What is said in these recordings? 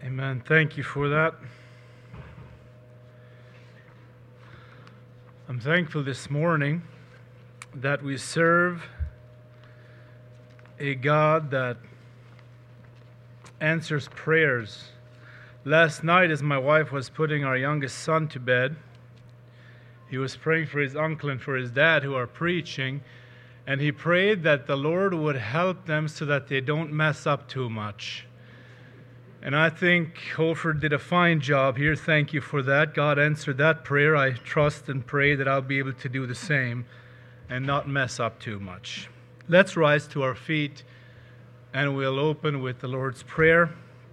Amen. Thank you for that. I'm thankful this morning that we serve a God that answers prayers. Last night, as my wife was putting our youngest son to bed, he was praying for his uncle and for his dad who are preaching, and he prayed that the Lord would help them so that they don't mess up too much. And I think Holford did a fine job here. Thank you for that. God answered that prayer. I trust and pray that I'll be able to do the same and not mess up too much. Let's rise to our feet and we'll open with the Lord's Prayer.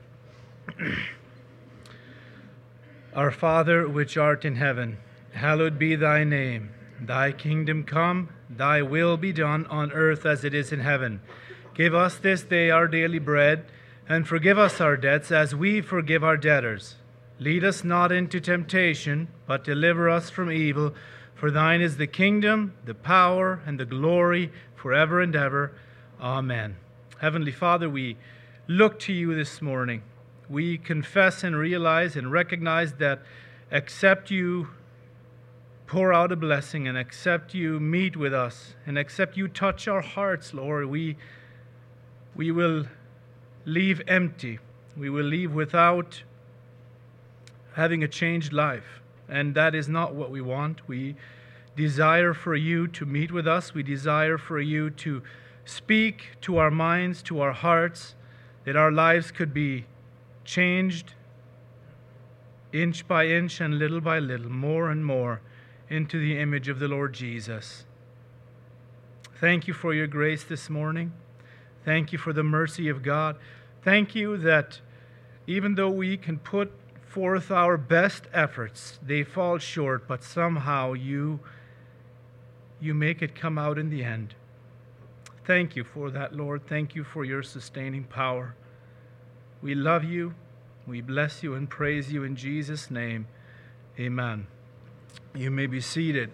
Our Father, which art in heaven, hallowed be thy name. Thy kingdom come, thy will be done on earth as it is in heaven. Give us this day our daily bread, and forgive us our debts as we forgive our debtors. Lead us not into temptation, but deliver us from evil. For thine is the kingdom, the power, and the glory forever and ever. Amen. Heavenly Father, we look to you this morning. We confess and realize and recognize that except you pour out a blessing and except you meet with us and except you touch our hearts, Lord, we will leave empty. We will leave without having a changed life. And that is not what we want. We desire for you to meet with us. We desire for you to speak to our minds, to our hearts, that our lives could be changed inch by inch and little by little, more and more, into the image of the Lord Jesus. Thank you for your grace this morning. Thank you for the mercy of God. Thank you that even though we can put forth our best efforts, they fall short, but somehow you make it come out in the end. Thank you for that, Lord. Thank you for your sustaining power. We love you. We bless you and praise you in Jesus' name. Amen. You may be seated.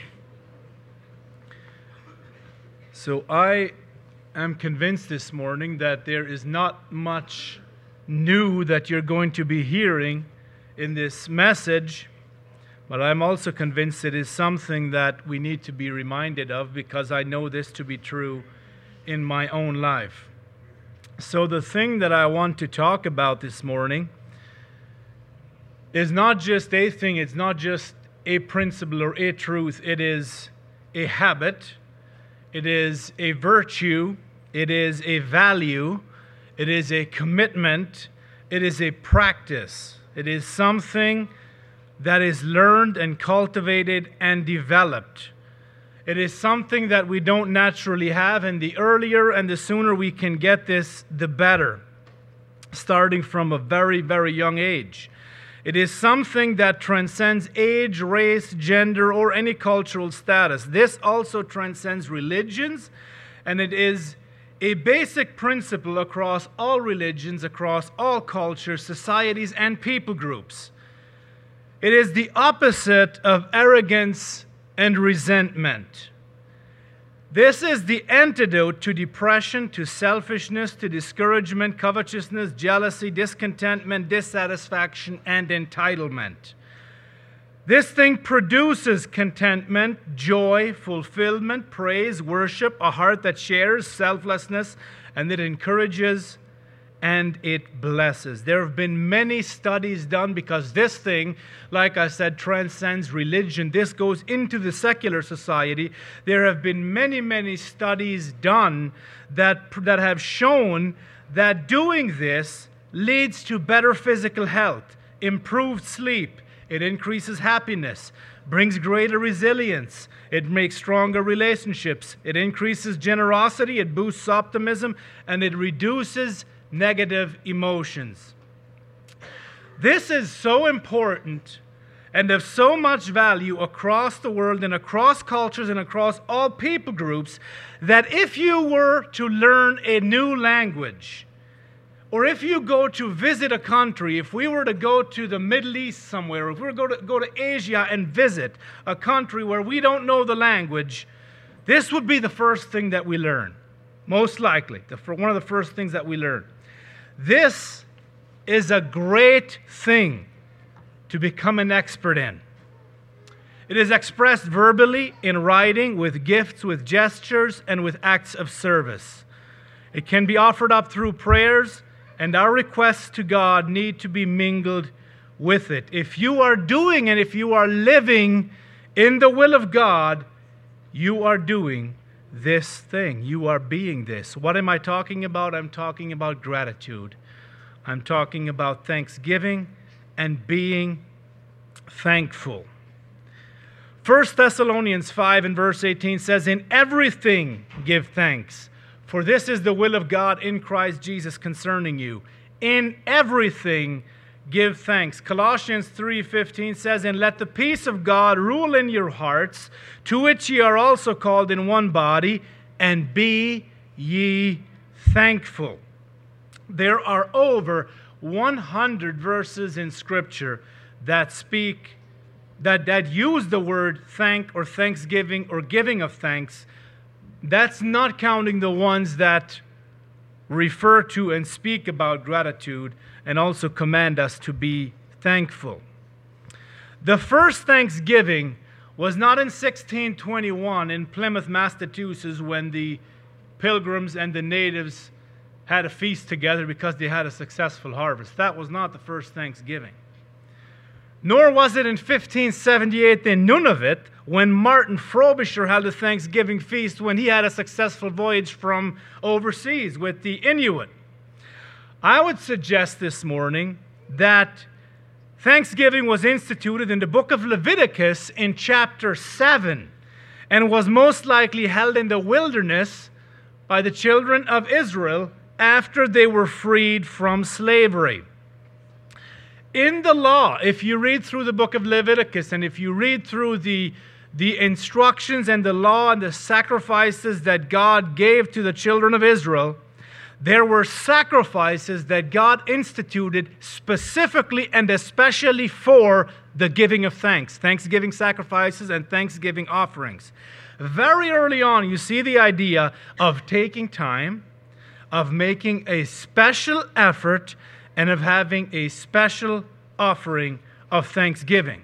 So I am convinced this morning that there is not much new that you're going to be hearing in this message, but I'm also convinced it is something that we need to be reminded of because I know this to be true in my own life. So the thing that I want to talk about this morning is not just a thing, it's not just a principle or a truth, it is a habit, it is a virtue, it is a value, it is a commitment, it is a practice. It is something that is learned and cultivated and developed. It is something that we don't naturally have, and the earlier and the sooner we can get this, the better, starting from a very, very young age. It is something that transcends age, race, gender, or any cultural status. This also transcends religions, and it is a basic principle across all religions, across all cultures, societies, and people groups. It is the opposite of arrogance and resentment. This is the antidote to depression, to selfishness, to discouragement, covetousness, jealousy, discontentment, dissatisfaction, and entitlement. This thing produces contentment, joy, fulfillment, praise, worship, a heart that shares, selflessness, and it encourages and it blesses. There have been many studies done because this thing, like I said, transcends religion. This goes into the secular society. There have been many, many studies done that have shown that doing this leads to better physical health, improved sleep, it increases happiness, brings greater resilience, it makes stronger relationships, it increases generosity, it boosts optimism, and it reduces negative emotions. This is so important and of so much value across the world and across cultures and across all people groups that if you were to learn a new language, or if you go to visit a country, if we were to go to the Middle East somewhere, if we were to go to Asia and visit a country where we don't know the language, this would be the first thing that we learn. Most likely, one of the first things that we learn. This is a great thing to become an expert in. It is expressed verbally, in writing, with gifts, with gestures, and with acts of service. It can be offered up through prayers, and our requests to God need to be mingled with it. If you are doing and if you are living in the will of God, you are doing this thing. You are being this. What am I talking about? I'm talking about gratitude. I'm talking about thanksgiving and being thankful. 1 Thessalonians 5 and verse 18 says, "In everything give thanks, for this is the will of God in Christ Jesus concerning you." In everything give thanks. Colossians 3:15 says, "And let the peace of God rule in your hearts, to which ye are also called in one body, and be ye thankful." There are over 100 verses in Scripture that use the word thank or thanksgiving or giving of thanks. That's not counting the ones that refer to and speak about gratitude and also command us to be thankful. The first Thanksgiving was not in 1621 in Plymouth, Massachusetts, when the Pilgrims and the natives had a feast together because they had a successful harvest. That was not the first Thanksgiving. Nor was it in 1578 in Nunavut when Martin Frobisher held a Thanksgiving feast when he had a successful voyage from overseas with the Inuit. I would suggest this morning that Thanksgiving was instituted in the book of Leviticus in chapter 7 and was most likely held in the wilderness by the children of Israel after they were freed from slavery. In the law, if you read through the book of Leviticus and if you read through the instructions and the law and the sacrifices that God gave to the children of Israel, there were sacrifices that God instituted specifically and especially for the giving of thanks, thanksgiving sacrifices and thanksgiving offerings. Very early on, you see the idea of taking time, of making a special effort, and of having a special offering of thanksgiving.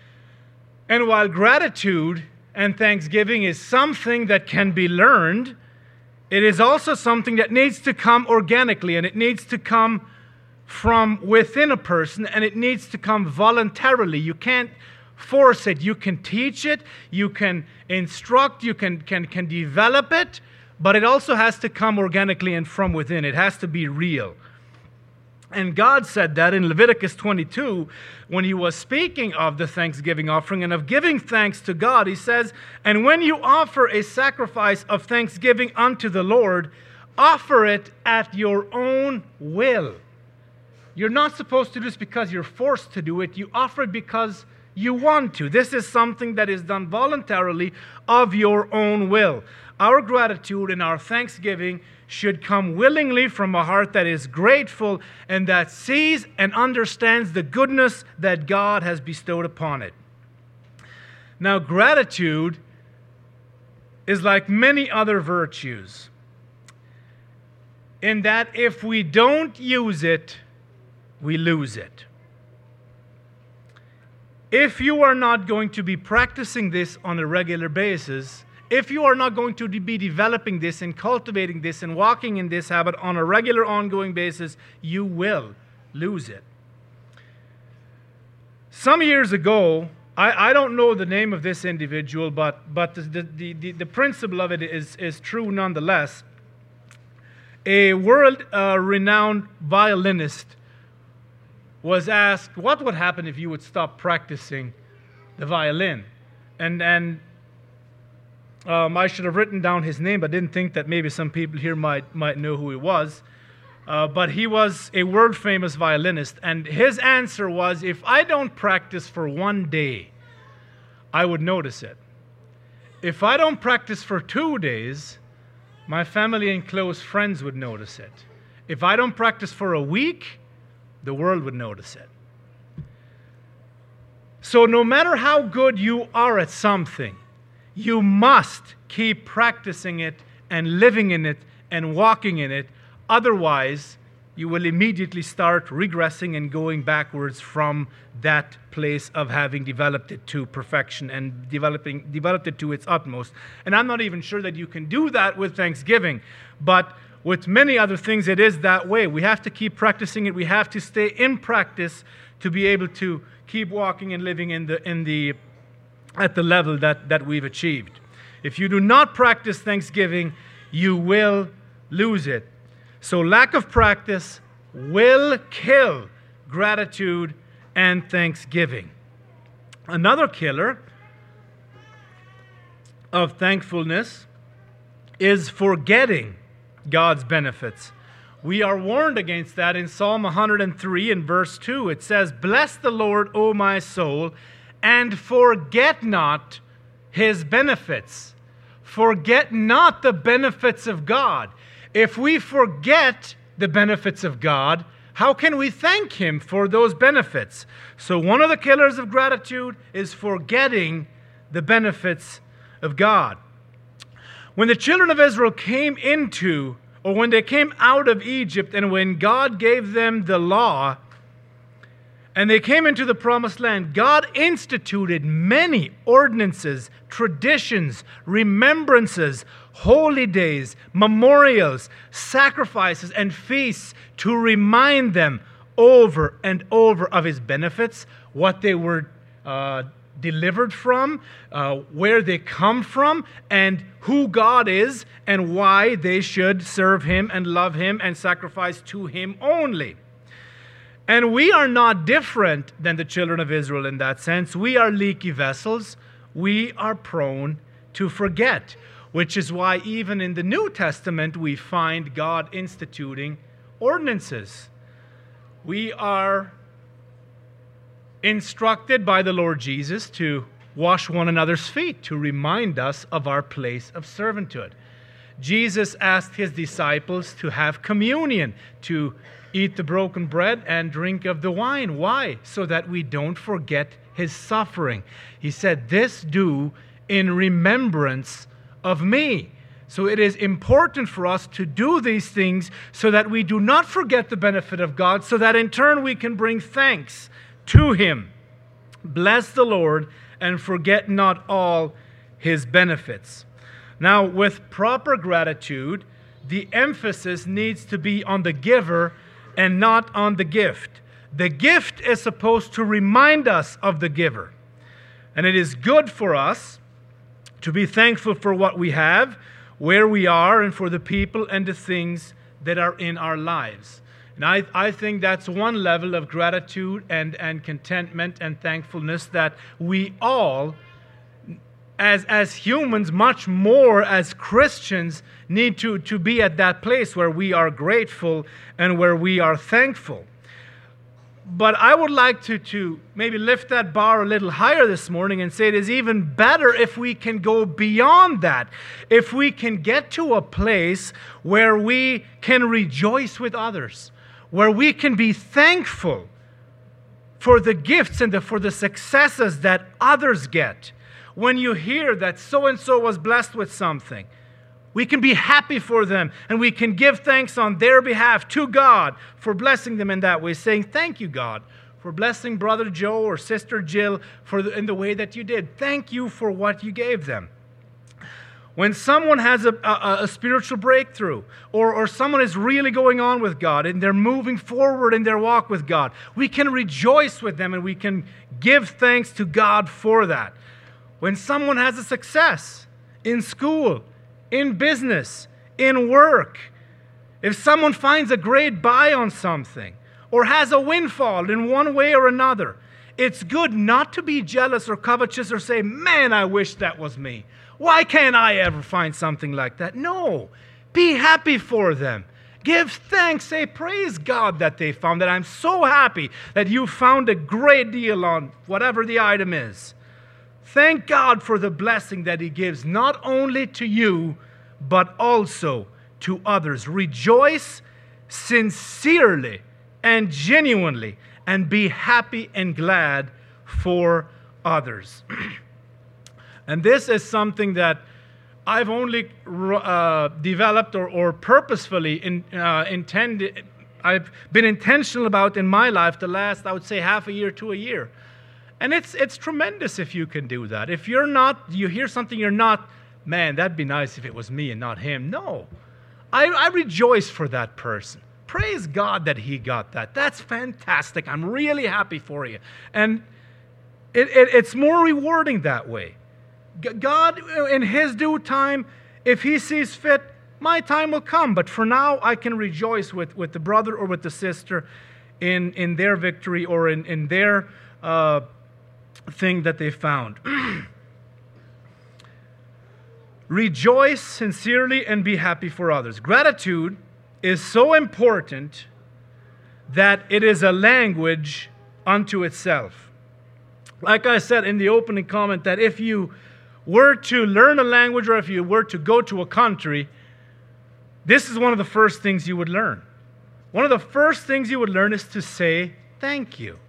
And while gratitude and thanksgiving is something that can be learned, it is also something that needs to come organically, and it needs to come from within a person, and it needs to come voluntarily. You can't force it. You can teach it, you can instruct, you can develop it, but it also has to come organically and from within. It has to be real. And God said that in Leviticus 22, when he was speaking of the thanksgiving offering and of giving thanks to God, he says, "And when you offer a sacrifice of thanksgiving unto the Lord, offer it at your own will." You're not supposed to do this because you're forced to do it. You offer it because you want to. This is something that is done voluntarily of your own will. Our gratitude and our thanksgiving should come willingly from a heart that is grateful and that sees and understands the goodness that God has bestowed upon it. Now, gratitude is like many other virtues in that if we don't use it, we lose it. If you are not going to be practicing this on a regular basis, if you are not going to be developing this and cultivating this and walking in this habit on a regular, ongoing basis, you will lose it. Some years ago, I don't know the name of this individual, but the principle of it is true nonetheless. A world-renowned violinist was asked what would happen if you would stop practicing the violin. And I should have written down his name, but didn't think that maybe some people here might know who he was. But he was a world-famous violinist, and his answer was, if I don't practice for 1 day, I would notice it. If I don't practice for 2 days, my family and close friends would notice it. If I don't practice for a week, the world would notice it. So no matter how good you are at something, you must keep practicing it and living in it and walking in it. Otherwise, you will immediately start regressing and going backwards from that place of having developed it to perfection and developed it to its utmost. And I'm not even sure that you can do that with Thanksgiving, but with many other things it is that way. We have to keep practicing it. We have to stay in practice to be able to keep walking and living at the level that we've achieved. If you do not practice Thanksgiving, you will lose it. So lack of practice will kill gratitude and thanksgiving. Another killer of thankfulness is forgetting God's benefits. We are warned against that in Psalm 103 in verse 2. It says, "Bless the Lord, O my soul, and forget not his benefits." Forget not the benefits of God. If we forget the benefits of God, how can we thank him for those benefits? So one of the killers of gratitude is forgetting the benefits of God. When the children of Israel came into, or when they came out of Egypt, and when God gave them the law, and they came into the promised land, God instituted many ordinances, traditions, remembrances, holy days, memorials, sacrifices, and feasts to remind them over and over of his benefits, what they were delivered from, where they come from, and who God is, and why they should serve him and love him and sacrifice to him only. And we are not different than the children of Israel in that sense. We are leaky vessels. We are prone to forget, which is why even in the New Testament we find God instituting ordinances. We are instructed by the Lord Jesus to wash one another's feet, to remind us of our place of servanthood. Jesus asked his disciples to have communion, to eat the broken bread and drink of the wine. Why? So that we don't forget his suffering. He said, "This do in remembrance of me." So it is important for us to do these things so that we do not forget the benefit of God, so that in turn we can bring thanks to him. Bless the Lord and forget not all his benefits. Now, with proper gratitude, the emphasis needs to be on the giver and not on the gift. The gift is supposed to remind us of the giver. And it is good for us to be thankful for what we have, where we are, and for the people and the things that are in our lives. And I think that's one level of gratitude and contentment and thankfulness that we all, as humans, much more as Christians, need to be at that place where we are grateful and where we are thankful. But I would like to maybe lift that bar a little higher this morning and say it is even better if we can go beyond that. If we can get to a place where we can rejoice with others, where we can be thankful for the gifts and for the successes that others get. When you hear that so-and-so was blessed with something, we can be happy for them, and we can give thanks on their behalf to God for blessing them in that way, saying, "Thank you, God, for blessing Brother Joe or Sister Jill in the way that you did. Thank you for what you gave them." When someone has a spiritual breakthrough, or someone is really going on with God and they're moving forward in their walk with God, we can rejoice with them and we can give thanks to God for that. When someone has a success in school, in business, in work, if someone finds a great buy on something or has a windfall in one way or another, it's good not to be jealous or covetous or say, "Man, I wish that was me. Why can't I ever find something like that?" No, be happy for them. Give thanks. Say, "Praise God that they found that. I'm so happy that you found a great deal on whatever the item is." Thank God for the blessing that he gives, not only to you, but also to others. Rejoice sincerely and genuinely, and be happy and glad for others. And this is something that I've only developed or purposefully I've been intentional about in my life the last, I would say, half a year to a year. And it's tremendous if you can do that. If you hear something you're not, man, that'd be nice if it was me and not him. No. I rejoice for that person. Praise God that he got that. That's fantastic. I'm really happy for you. And it's more rewarding that way. God, in his due time, if he sees fit, my time will come. But for now, I can rejoice with the brother or with the sister in their victory or in their thing that they found. Rejoice sincerely and be happy for others. Gratitude is so important that it is a language unto itself. Like I said in the opening comment, that if you were to learn a language or if you were to go to a country, this is one of the first things you would learn. One of the first things you would learn is to say thank you.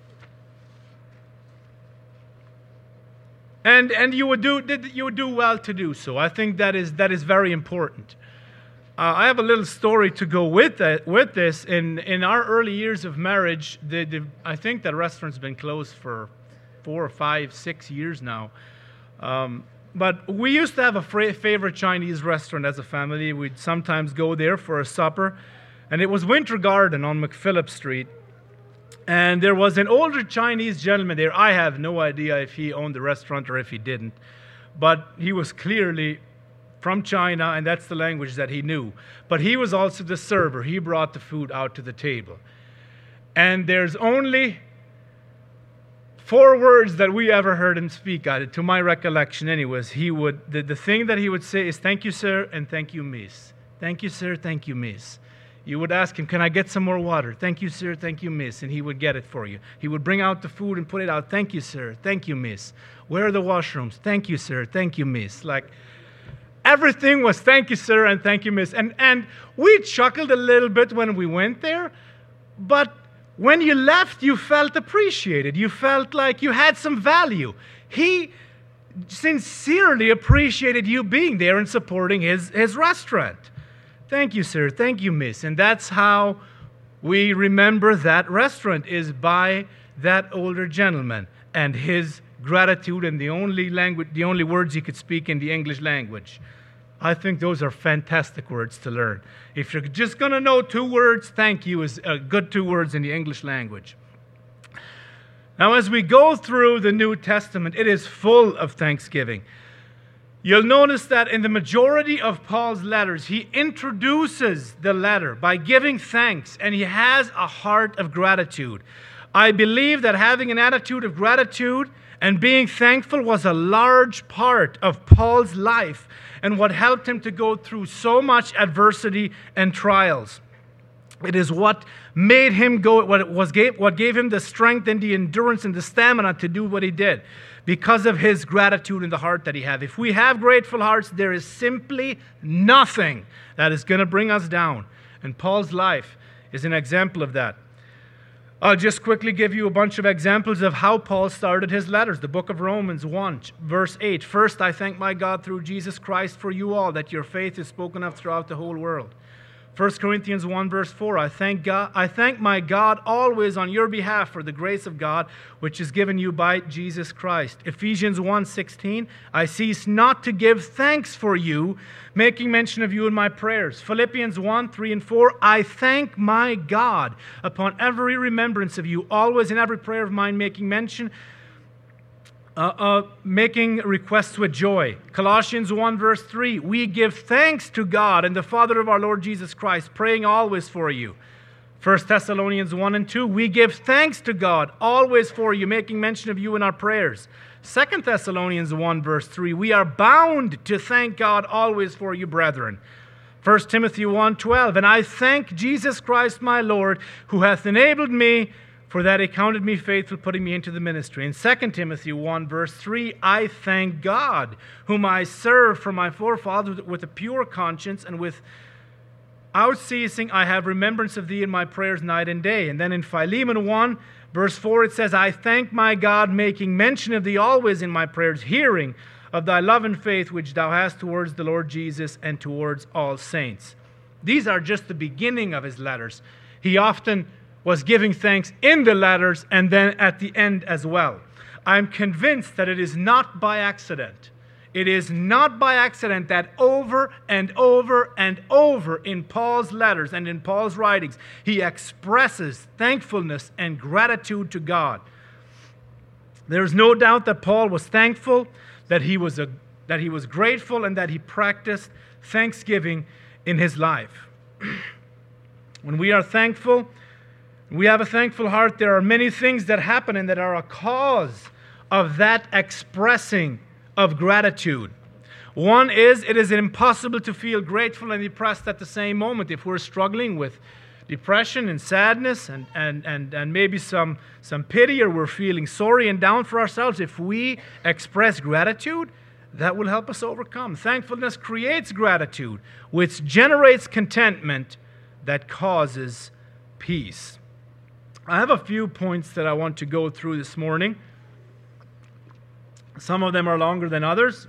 And you would do well to do so. I think that is very important. I have a little story to go with this. In our early years of marriage, I think that restaurant's been closed for 4 or 5, 6 years now. But we used to have a favorite Chinese restaurant as a family. We'd sometimes go there for a supper, and it was Winter Garden on McPhillip Street. And there was an older Chinese gentleman there. I have no idea if he owned the restaurant or if he didn't. But he was clearly from China, and that's the language that he knew. But he was also the server. He brought the food out to the table. And there's only 4 words that we ever heard him speak at it, to my recollection anyways. The thing that he would say is, "Thank you, sir," and "Thank you, miss." "Thank you, sir," "Thank you, miss." You would ask him, "Can I get some more water?" "Thank you, sir," "Thank you, miss." And he would get it for you. He would bring out the food and put it out. "Thank you, sir," "Thank you, miss." "Where are the washrooms?" "Thank you, sir," "Thank you, miss." Like, everything was "Thank you, sir," and "Thank you, miss." And we chuckled a little bit when we went there, but when you left, you felt appreciated. You felt like you had some value. He sincerely appreciated you being there and supporting his restaurant. "Thank you, sir," "Thank you, miss." And that's how we remember that restaurant, is by that older gentleman and his gratitude and the only words he could speak in the English language. I think those are fantastic words to learn. If you're just going to know 2 words, thank you is a good 2 words in the English language. Now, as we go through the New Testament, it is full of thanksgiving. You'll notice that in the majority of Paul's letters, he introduces the letter by giving thanks, and he has a heart of gratitude. I believe that having an attitude of gratitude and being thankful was a large part of Paul's life and what helped him to go through so much adversity and trials. It is what made him go, what gave him the strength and the endurance and the stamina to do what he did, because of his gratitude and the heart that he had. If we have grateful hearts, there is simply nothing that is going to bring us down. And Paul's life is an example of that. I'll just quickly give you a bunch of examples of how Paul started his letters. The book of Romans 1, verse 8. "First, I thank my God through Jesus Christ for you all, that your faith is spoken of throughout the whole world." 1 Corinthians 1, verse 4, I thank my God always on your behalf for the grace of God, which is given you by Jesus Christ. Ephesians 1:16, I cease not to give thanks for you, making mention of you in my prayers. Philippians 1, 3 and 4, I thank my God upon every remembrance of you, always in every prayer of mine, making requests with joy. Colossians 1 verse 3, we give thanks to God and the Father of our Lord Jesus Christ, praying always for you. 1 Thessalonians 1 and 2, we give thanks to God always for you, making mention of you in our prayers. 2 Thessalonians 1 verse 3, we are bound to thank God always for you, brethren. 1 Timothy 1:12, and I thank Jesus Christ my Lord, who hath enabled me, for that he counted me faithful, putting me into the ministry. In 2 Timothy 1, verse 3, I thank God, whom I serve from my forefathers with a pure conscience, and without ceasing I have remembrance of thee in my prayers night and day. And then in Philemon 1, verse 4, it says, I thank my God, making mention of thee always in my prayers, hearing of thy love and faith which thou hast towards the Lord Jesus and towards all saints. These are just the beginning of his letters. He often was giving thanks in the letters and then at the end as well. I'm convinced that it is not by accident. It is not by accident that over and over and over in Paul's letters and in Paul's writings, he expresses thankfulness and gratitude to God. There's no doubt that Paul was thankful, that he was grateful, and that he practiced thanksgiving in his life. When we are thankful, we have a thankful heart, there are many things that happen and that are a cause of that expressing of gratitude. One is, it is impossible to feel grateful and depressed at the same moment. If we're struggling with depression and sadness and maybe some pity, or we're feeling sorry and down for ourselves, if we express gratitude, that will help us overcome. Thankfulness creates gratitude, which generates contentment that causes peace. I have a few points that I want to go through this morning. Some of them are longer than others.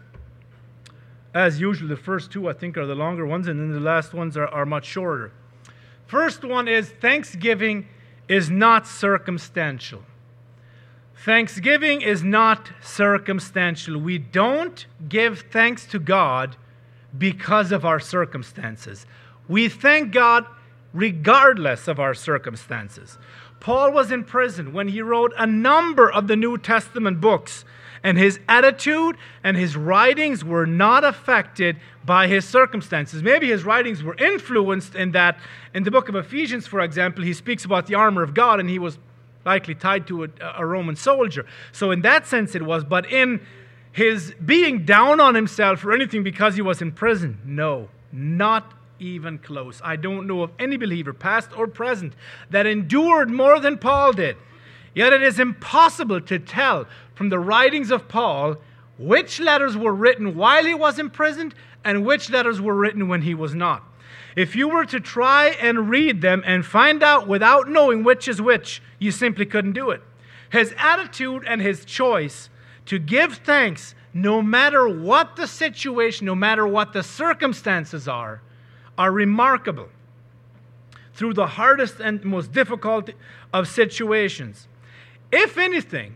As usual, the first two, I think, are the longer ones, and then the last ones are much shorter. First one is, thanksgiving is not circumstantial. Thanksgiving is not circumstantial. We don't give thanks to God because of our circumstances. We thank God regardless of our circumstances. Paul was in prison when he wrote a number of the New Testament books, and his attitude and his writings were not affected by his circumstances. Maybe his writings were influenced in that, in the book of Ephesians, for example, he speaks about the armor of God, and he was likely tied to a Roman soldier. So in that sense it was, but in his being down on himself or anything because he was in prison, no, not even close. I don't know of any believer, past or present, that endured more than Paul did. Yet it is impossible to tell from the writings of Paul which letters were written while he was imprisoned and which letters were written when he was not. If you were to try and read them and find out without knowing which is which, you simply couldn't do it. His attitude and his choice to give thanks no matter what the situation, no matter what the circumstances are remarkable through the hardest and most difficult of situations. If anything,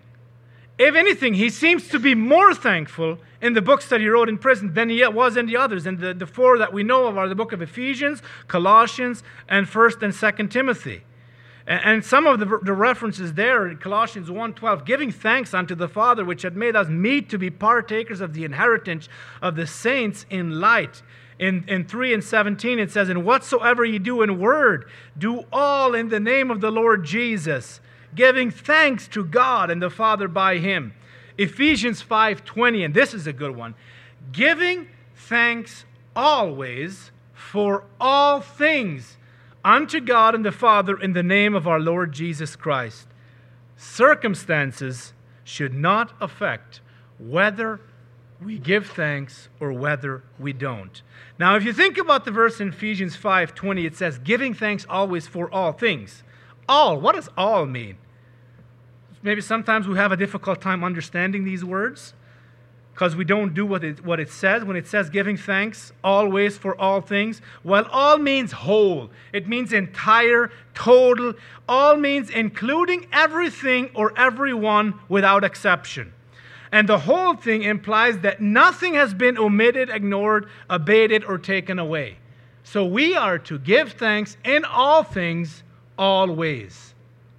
he seems to be more thankful in the books that he wrote in prison than he was in the others. And the four that we know of are the book of Ephesians, Colossians, and 1st and 2nd Timothy. And some of the references there in Colossians 1:12, giving thanks unto the Father which had made us meet to be partakers of the inheritance of the saints in light. In 3:17 it says, and whatsoever ye do in word, do all in the name of the Lord Jesus, giving thanks to God and the Father by him. Ephesians 5:20, and this is a good one, giving thanks always for all things unto God and the Father in the name of our Lord Jesus Christ. Circumstances should not affect whether we give thanks or whether we don't. Now, if you think about the verse in Ephesians 5:20, it says, giving thanks always for all things. All, what does all mean? Maybe sometimes we have a difficult time understanding these words because we don't do what it says. When it says giving thanks always for all things, well, all means whole. It means entire, total. All means including everything or everyone without exception. And the whole thing implies that nothing has been omitted, ignored, abated, or taken away. So we are to give thanks in all things, always,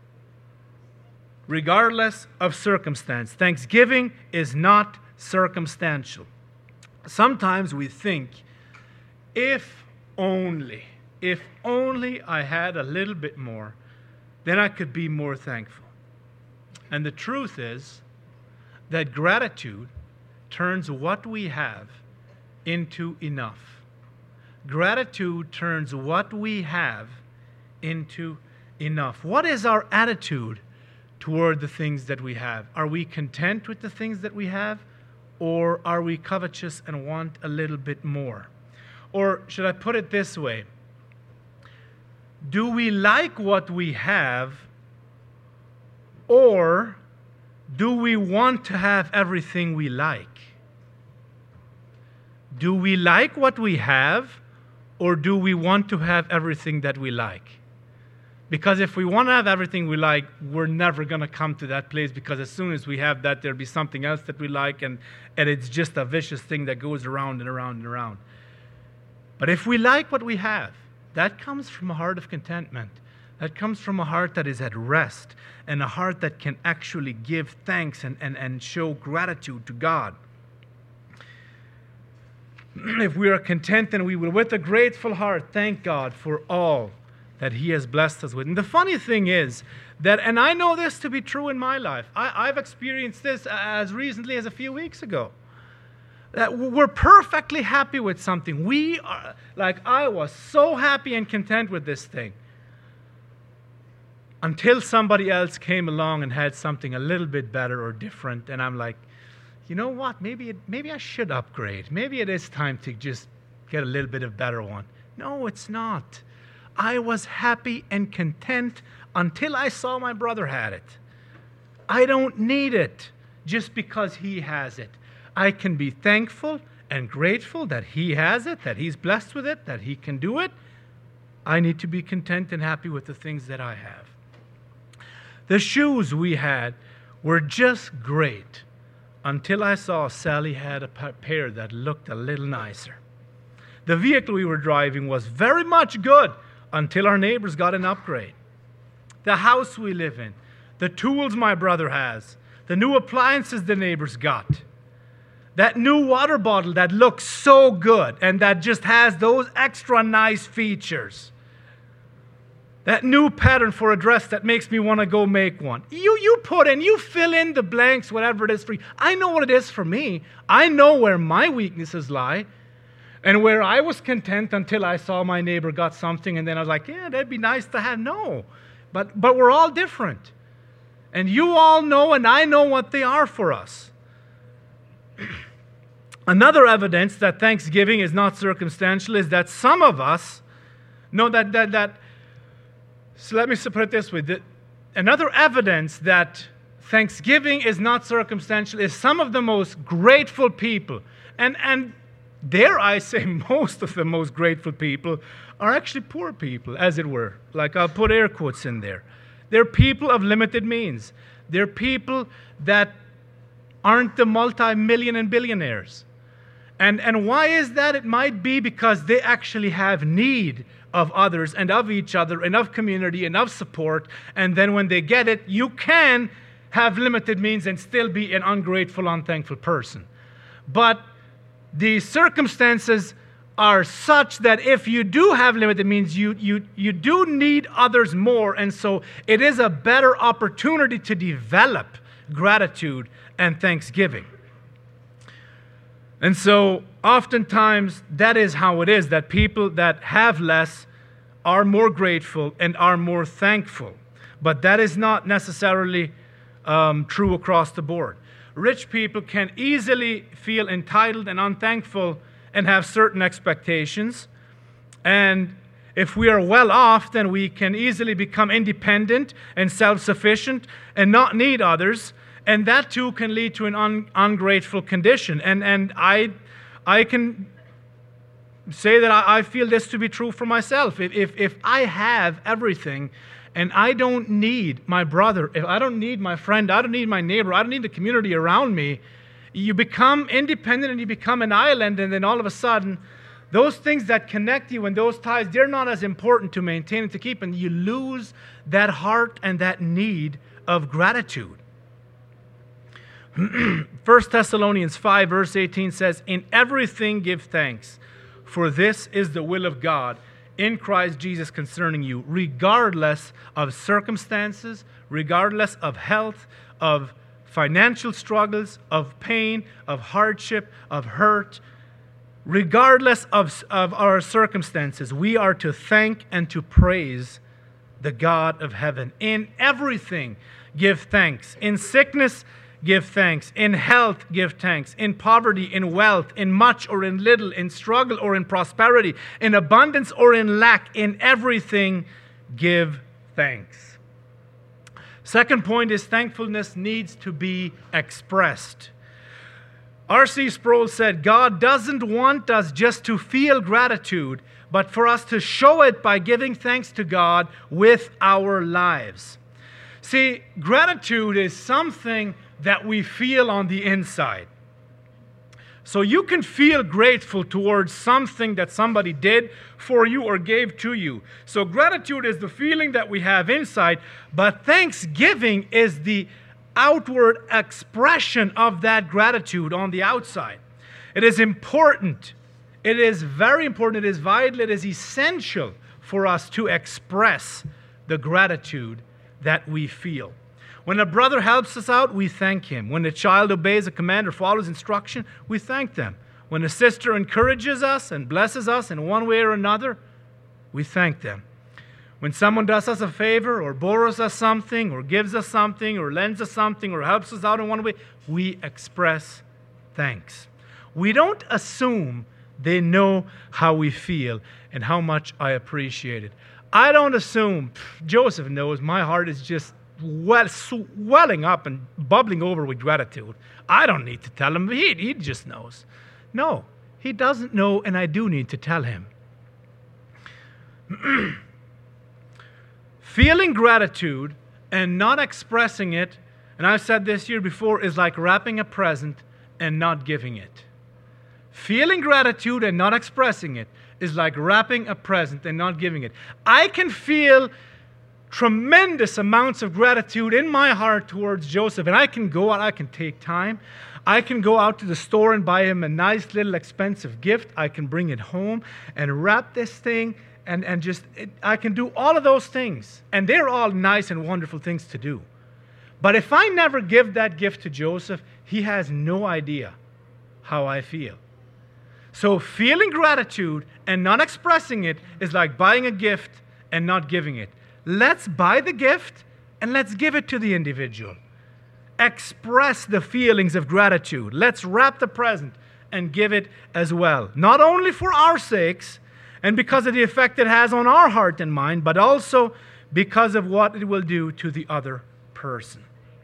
regardless of circumstance. Thanksgiving is not circumstantial. Sometimes we think, if only I had a little bit more, then I could be more thankful. And the truth is that gratitude turns what we have into enough. Gratitude turns what we have into enough. What is our attitude toward the things that we have? Are we content with the things that we have, or are we covetous and want a little bit more? Or should I put it this way? Do we like what we have, or do we want to have everything we like? Do we like what we have, or do we want to have everything that we like? Because if we want to have everything we like, we're never going to come to that place, because as soon as we have that, there'll be something else that we like, and it's just a vicious thing that goes around and around and around. But if we like what we have, that comes from a heart of contentment. That comes from a heart that is at rest, and a heart that can actually give thanks and show gratitude to God. If we are content, then we will, with a grateful heart, thank God for all that He has blessed us with. And the funny thing is that, and I know this to be true in my life, I've experienced this as recently as a few weeks ago, that we're perfectly happy with something. We are, like I was so happy and content with this thing, until somebody else came along and had something a little bit better or different, and I'm like, you know what, maybe I should upgrade. Maybe it is time to just get a little bit of better one. No, it's not. I was happy and content until I saw my brother had it. I don't need it just because he has it. I can be thankful and grateful that he has it, that he's blessed with it, that he can do it. I need to be content and happy with the things that I have. The shoes we had were just great until I saw Sally had a pair that looked a little nicer. The vehicle we were driving was very much good until our neighbors got an upgrade. The house we live in, the tools my brother has, the new appliances the neighbors got, that new water bottle that looks so good and that just has those extra nice features, that new pattern for a dress that makes me want to go make one. You fill in the blanks, whatever it is for you. I know what it is for me. I know where my weaknesses lie, and where I was content until I saw my neighbor got something, and then I was like, yeah, that'd be nice to have. No, but we're all different. And you all know, and I know what they are for us. Another evidence that thanksgiving is not circumstantial is that some of us know that so let me put it this way. Another evidence that thanksgiving is not circumstantial is some of the most grateful people, and dare I say most of the most grateful people are actually poor people, as it were. Like, I'll put air quotes in there. They're people of limited means. They're people that aren't the multi-million and billionaires. And why is that? It might be because they actually have need of others and of each other and of community and of support. And then when they get it, you can have limited means and still be an ungrateful, unthankful person. But the circumstances are such that if you do have limited means, you do need others more. And so it is a better opportunity to develop gratitude and thanksgiving. And so oftentimes that is how it is, that people that have less are more grateful and are more thankful. But that is not necessarily true across the board. Rich people can easily feel entitled and unthankful and have certain expectations. And if we are well off, then we can easily become independent and self-sufficient and not need others. And that too can lead to an ungrateful condition. And I can say that I feel this to be true for myself. If I have everything and I don't need my brother, if I don't need my friend, I don't need my neighbor, I don't need the community around me, you become independent and you become an island, and then all of a sudden, those things that connect you and those ties, they're not as important to maintain and to keep, and you lose that heart and that need of gratitude. 1 Thessalonians 5 verse 18 says, "In everything give thanks, for this is the will of God in Christ Jesus concerning you, regardless of circumstances, regardless of health, of financial struggles, of pain, of hardship, of hurt, regardless of our circumstances, we are to thank and to praise the God of heaven. In everything, give thanks. In sickness, give thanks. In health, give thanks. In poverty, in wealth, in much or in little, in struggle or in prosperity, in abundance or in lack, in everything, give thanks." Second point is thankfulness needs to be expressed. R.C. Sproul said, God doesn't want us just to feel gratitude, but for us to show it by giving thanks to God with our lives. See, gratitude is something that we feel on the inside. So you can feel grateful towards something that somebody did for you or gave to you. So gratitude is the feeling that we have inside, but thanksgiving is the outward expression of that gratitude on the outside. It is important. It is very important. It is vital. It is essential for us to express the gratitude that we feel. When a brother helps us out, we thank him. When a child obeys a command or follows instruction, we thank them. When a sister encourages us and blesses us in one way or another, we thank them. When someone does us a favor or borrows us something or gives us something or lends us something or helps us out in one way, we express thanks. We don't assume they know how we feel and how much I appreciate it. I don't assume Joseph knows my heart is just swelling up and bubbling over with gratitude. I don't need to tell him. He just knows. No, he doesn't know, and I do need to tell him. Feeling gratitude and not expressing it, and I've said this here before, is like wrapping a present and not giving it. Feeling gratitude and not expressing it is like wrapping a present and not giving it. I can feel tremendous amounts of gratitude in my heart towards Joseph, and I can go out, I can take time. I can go out to the store and buy him a nice little expensive gift. I can bring it home and wrap this thing I can do all of those things. And they're all nice and wonderful things to do. But if I never give that gift to Joseph, he has no idea how I feel. So feeling gratitude and not expressing it is like buying a gift and not giving it. Let's buy the gift and let's give it to the individual. Express the feelings of gratitude. Let's wrap the present and give it as well. Not only for our sakes and because of the effect it has on our heart and mind, but also because of what it will do to the other person.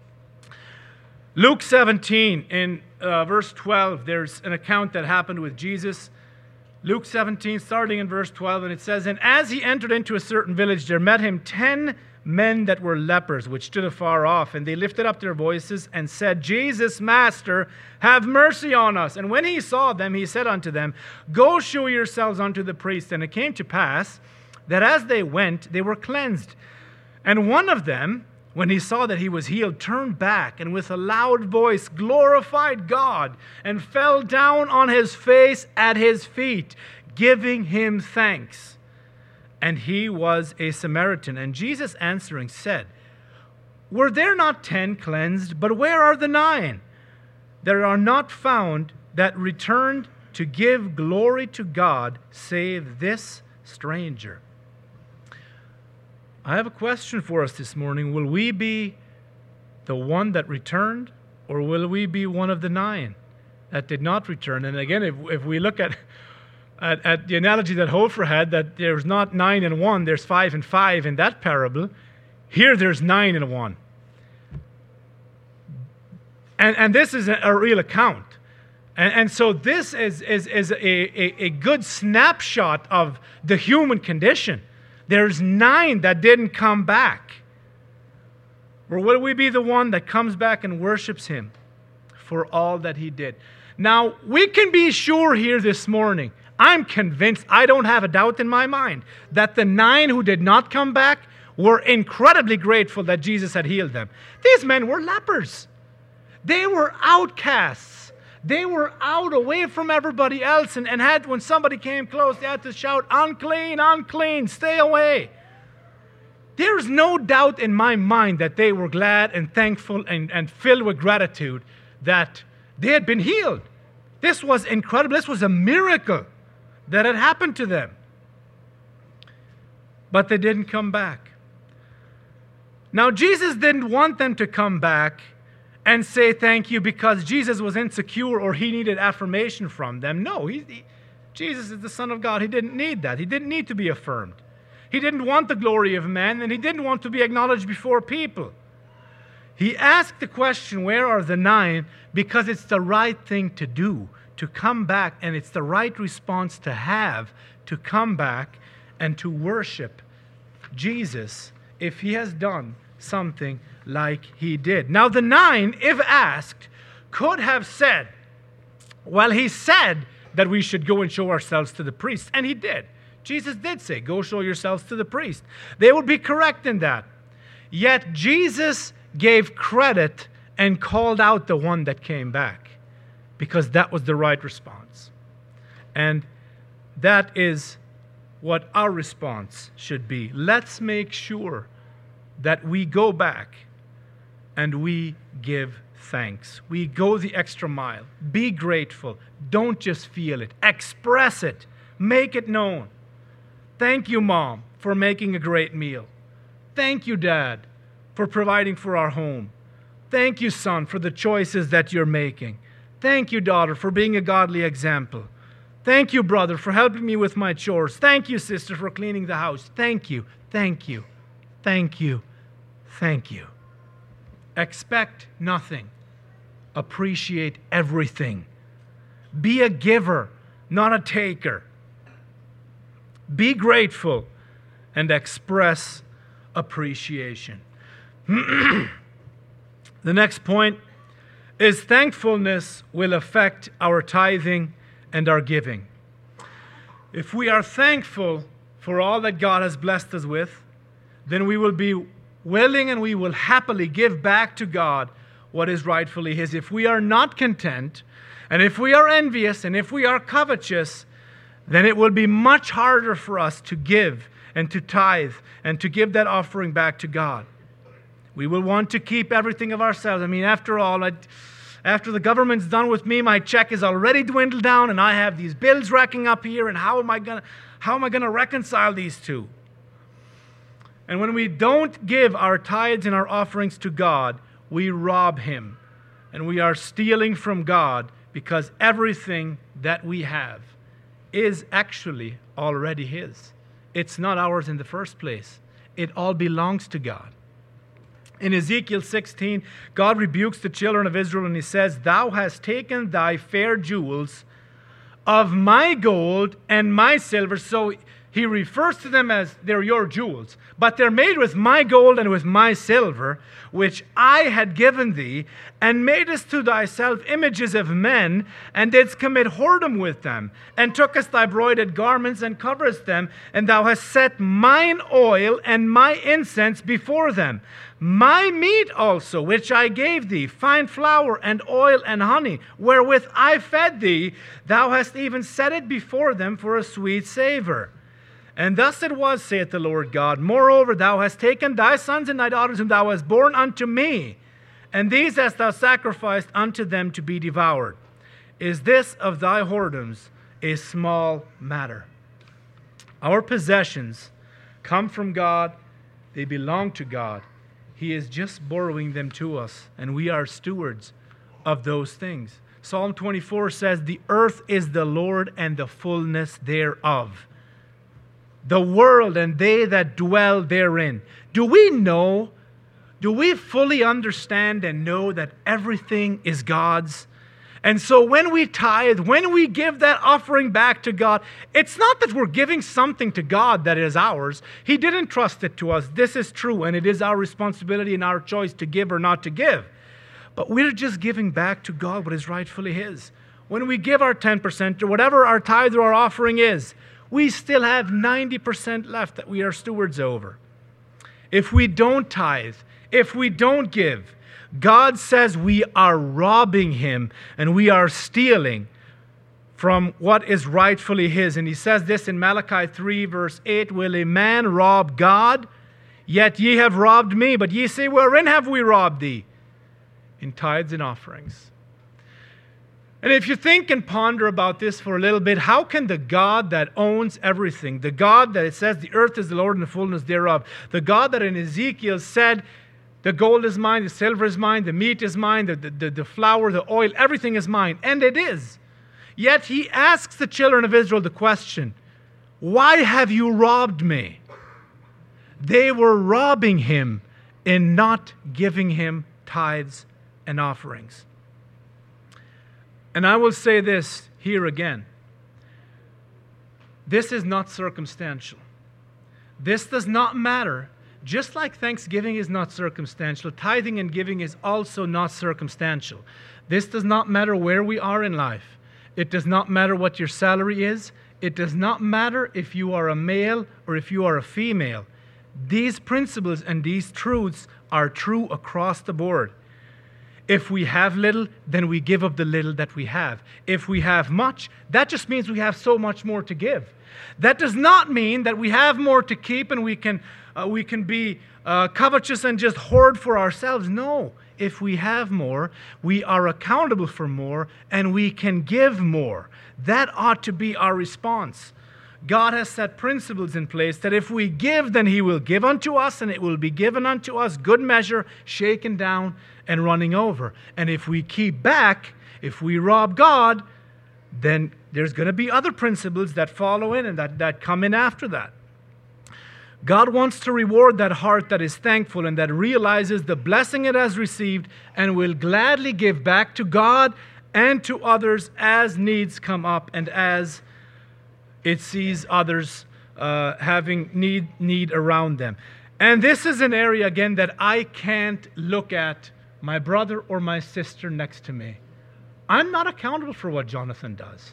Luke 17, in verse 12, there's an account that happened with Jesus. Luke 17, starting in verse 12, and it says, And as he entered into a certain village, there met him 10 men that were lepers, which stood afar off. And they lifted up their voices and said, Jesus, Master, have mercy on us. And when he saw them, he said unto them, Go shew yourselves unto the priest. And it came to pass that as they went, they were cleansed. And one of them, when he saw that he was healed, turned back and with a loud voice glorified God and fell down on his face at his feet, giving him thanks. And he was a Samaritan. And Jesus answering said, Were there not 10 cleansed? But where are the 9? There are not found that returned to give glory to God, save this stranger. I have a question for us this morning. Will we be the one that returned, or will we be one of the 9 that did not return? And again, if we look at the analogy that Hofer had, that there's not 9 and 1, there's 5 and 5 in that parable. Here there's 9 and 1. And this is a real account. And so this is a good snapshot of the human condition. There's 9 that didn't come back. Or will we be the one that comes back and worships him for all that he did? Now, we can be sure here this morning, I'm convinced, I don't have a doubt in my mind, that the 9 who did not come back were incredibly grateful that Jesus had healed them. These men were lepers. They were outcasts. They were out away from everybody else and had, when somebody came close, they had to shout, unclean, unclean, stay away. There's no doubt in my mind that they were glad and thankful and filled with gratitude that they had been healed. This was incredible. This was a miracle that had happened to them. But they didn't come back. Now, Jesus didn't want them to come back and say thank you because Jesus was insecure or he needed affirmation from them. No, Jesus is the Son of God. He didn't need that. He didn't need to be affirmed. He didn't want the glory of man, and he didn't want to be acknowledged before people. He asked the question, where are the 9? Because it's the right thing to do, to come back, and it's the right response to have, to come back and to worship Jesus if he has done something like he did. Now the 9, if asked, could have said, well, he said that we should go and show ourselves to the priest, and he did. Jesus did say, go show yourselves to the priest. They would be correct in that. Yet Jesus gave credit and called out the one that came back, because that was the right response. And that is what our response should be. Let's make sure that we go back and we give thanks. We go the extra mile. Be grateful. Don't just feel it. Express it. Make it known. Thank you, Mom, for making a great meal. Thank you, Dad, for providing for our home. Thank you, son, for the choices that you're making. Thank you, daughter, for being a godly example. Thank you, brother, for helping me with my chores. Thank you, sister, for cleaning the house. Thank you, thank you, thank you, thank you. Expect nothing. Appreciate everything. Be a giver, not a taker. Be grateful and express appreciation. The next point is thankfulness will affect our tithing and our giving. If we are thankful for all that God has blessed us with, then we will be willing and we will happily give back to God what is rightfully His. If we are not content, and if we are envious, and if we are covetous, then it will be much harder for us to give and to tithe and to give that offering back to God. We will want to keep everything of ourselves. I mean, after all, after the government's done with me, my check is already dwindled down, and I have these bills racking up here, and how am I gonna reconcile these two? And when we don't give our tithes and our offerings to God, we rob Him, and we are stealing from God, because everything that we have is actually already His. It's not ours in the first place. It all belongs to God. In Ezekiel 16, God rebukes the children of Israel, and He says, "Thou hast taken thy fair jewels of my gold and my silver." So He refers to them as they're your jewels, but they're made with my gold and with my silver, which I had given thee, and madest to thyself images of men, and didst commit whoredom with them, and tookest thy broided garments and coverest them, and thou hast set mine oil and my incense before them. My meat also, which I gave thee, fine flour and oil and honey, wherewith I fed thee, thou hast even set it before them for a sweet savor. And thus it was, saith the Lord God, moreover, thou hast taken thy sons and thy daughters whom thou hast borne unto me, and these hast thou sacrificed unto them to be devoured. Is this of thy whoredoms a small matter? Our possessions come from God. They belong to God. He is just borrowing them to us, and we are stewards of those things. Psalm 24 says, "The earth is the Lord and the fullness thereof, the world and they that dwell therein." Do we know? Do we fully understand and know that everything is God's? And so when we tithe, when we give that offering back to God, it's not that we're giving something to God that is ours. He didn't trust it to us. This is true, and it is our responsibility and our choice to give or not to give. But we're just giving back to God what is rightfully His. When we give our 10% or whatever our tithe or our offering is, we still have 90% left that we are stewards over. If we don't tithe, if we don't give, God says we are robbing Him and we are stealing from what is rightfully His. And He says this in Malachi 3 verse 8, "Will a man rob God? Yet ye have robbed me. But ye say, wherein have we robbed thee? In tithes and offerings." And if you think and ponder about this for a little bit, how can the God that owns everything, the God that it says the earth is the Lord and the fullness thereof, the God that in Ezekiel said, the gold is mine, the silver is mine, the meat is mine, the flour, the oil, everything is mine, and it is. Yet He asks the children of Israel the question, "Why have you robbed me?" They were robbing Him in not giving Him tithes and offerings. And I will say this here again. This is not circumstantial. This does not matter. Just like thanksgiving is not circumstantial, tithing and giving is also not circumstantial. This does not matter where we are in life. It does not matter what your salary is. It does not matter if you are a male or if you are a female. These principles and these truths are true across the board. If we have little, then we give of the little that we have. If we have much, that just means we have so much more to give. That does not mean that we have more to keep and we can be covetous and just hoard for ourselves. No. If we have more, we are accountable for more and we can give more. That ought to be our response. God has set principles in place that if we give, then He will give unto us, and it will be given unto us, good measure, shaken down and running over. And if we keep back, if we rob God, then there's going to be other principles that follow in and that come in after that. God wants to reward that heart that is thankful and that realizes the blessing it has received and will gladly give back to God and to others as needs come up and as it sees others having need around them. And this is an area, again, that I can't look at my brother or my sister next to me. I'm not accountable for what Jonathan does.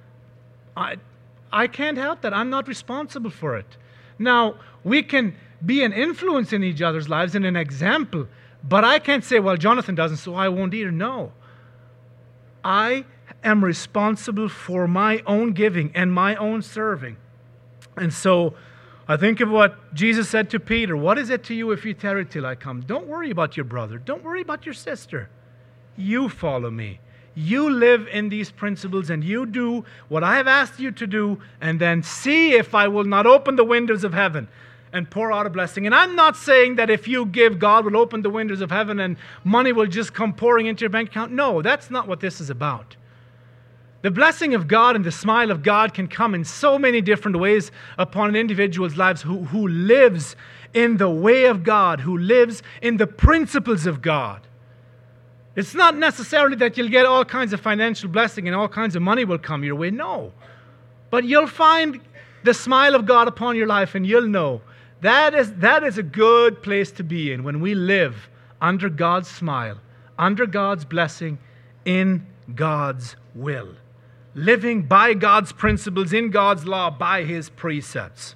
I can't help that. I'm not responsible for it. Now, we can be an influence in each other's lives and an example, but I can't say, well, Jonathan doesn't, so I won't either. No. I am responsible for my own giving and my own serving. And so I think of what Jesus said to Peter. What is it to you if you tarry till I come? Don't worry about your brother. Don't worry about your sister. You follow me. You live in these principles and you do what I have asked you to do, and then see if I will not open the windows of heaven and pour out a blessing. And I'm not saying that if you give, God will open the windows of heaven and money will just come pouring into your bank account. No, that's not what this is about. The blessing of God and the smile of God can come in so many different ways upon an individual's lives who lives in the way of God, who lives in the principles of God. It's not necessarily that you'll get all kinds of financial blessing and all kinds of money will come your way. No. But you'll find the smile of God upon your life and you'll know that is a good place to be in when we live under God's smile, under God's blessing, in God's will. Living by God's principles, in God's law, by His precepts.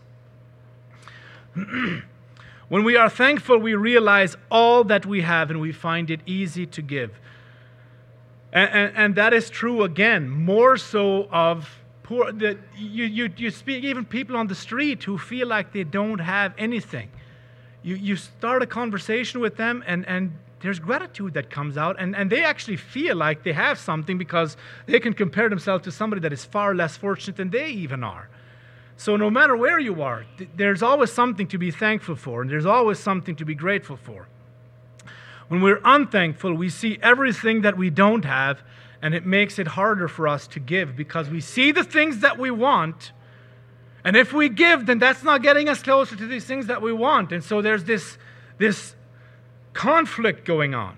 When we are thankful, we realize all that we have and we find it easy to give. And that is true, again, more so of poor. You speak, even people on the street who feel like they don't have anything. You start a conversation with them and there's gratitude that comes out, and they actually feel like they have something because they can compare themselves to somebody that is far less fortunate than they even are. So no matter where you are, there's always something to be thankful for, and there's always something to be grateful for. When we're unthankful, we see everything that we don't have, and it makes it harder for us to give because we see the things that we want, and if we give, then that's not getting us closer to these things that we want. And so there's this conflict going on.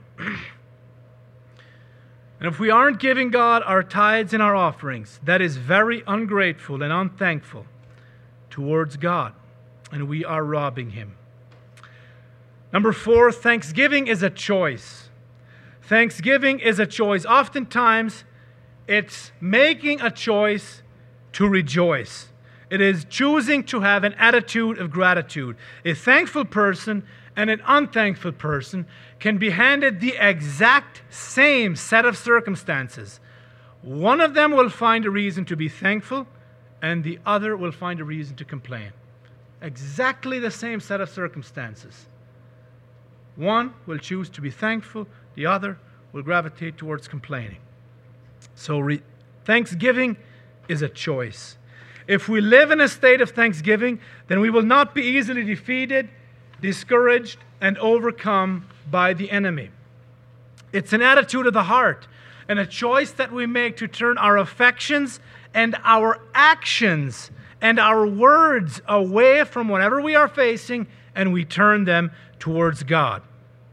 And if we aren't giving God our tithes and our offerings, that is very ungrateful and unthankful towards God, and we are robbing Him. Number 4, thanksgiving is a choice. Thanksgiving is a choice. Oftentimes, it's making a choice to rejoice. It is choosing to have an attitude of gratitude. A thankful person and an unthankful person can be handed the exact same set of circumstances. One of them will find a reason to be thankful, and the other will find a reason to complain. Exactly the same set of circumstances. One will choose to be thankful, the other will gravitate towards complaining. So thanksgiving is a choice. If we live in a state of thanksgiving, then we will not be easily defeated, discouraged, and overcome by the enemy. It's an attitude of the heart and a choice that we make to turn our affections and our actions and our words away from whatever we are facing, and we turn them towards God.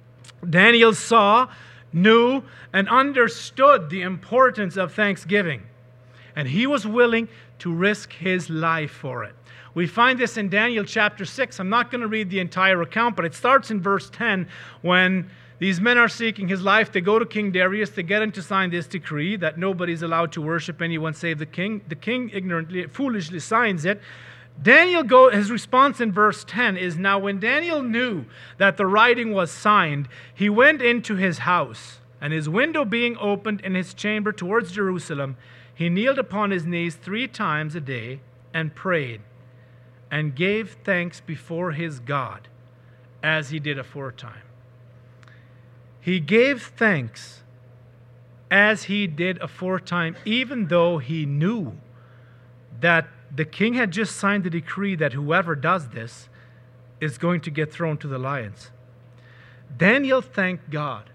Daniel saw, knew, and understood the importance of thanksgiving. And he was willing to risk his life for it. We find this in Daniel chapter 6. I'm not going to read the entire account, but it starts in verse 10 when these men are seeking his life. They go to King Darius to get him to sign this decree that nobody's allowed to worship anyone save the king. The king ignorantly, foolishly signs it. His response in verse 10 is, "Now when Daniel knew that the writing was signed, he went into his house, and his window being opened in his chamber towards Jerusalem, he kneeled upon his knees 3 times a day and prayed, and gave thanks before his God, as he did aforetime." He gave thanks as he did aforetime, even though he knew that the king had just signed the decree that whoever does this is going to get thrown to the lions. Daniel thanked God.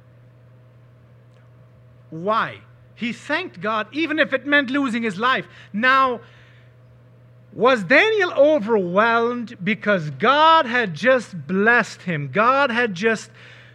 Why? He thanked God even if it meant losing his life. Now, was Daniel overwhelmed because God had just blessed him? God had just